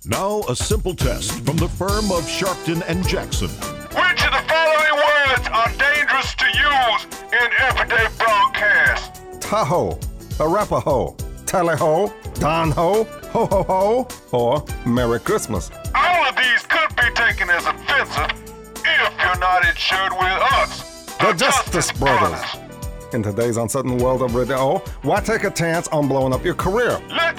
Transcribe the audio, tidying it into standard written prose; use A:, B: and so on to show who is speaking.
A: Now, a simple test from the firm of Sharpton and Jackson.
B: Which of the following words are dangerous to use in everyday broadcast?
C: Tahoe, Arapaho, Tally-ho, Don-ho, ho-ho-ho, or Merry Christmas.
B: All of these could be taken as offensive if you're not insured with us,
C: The Justice Brothers. In today's uncertain world of radio, why take a chance on blowing up your career?
B: Let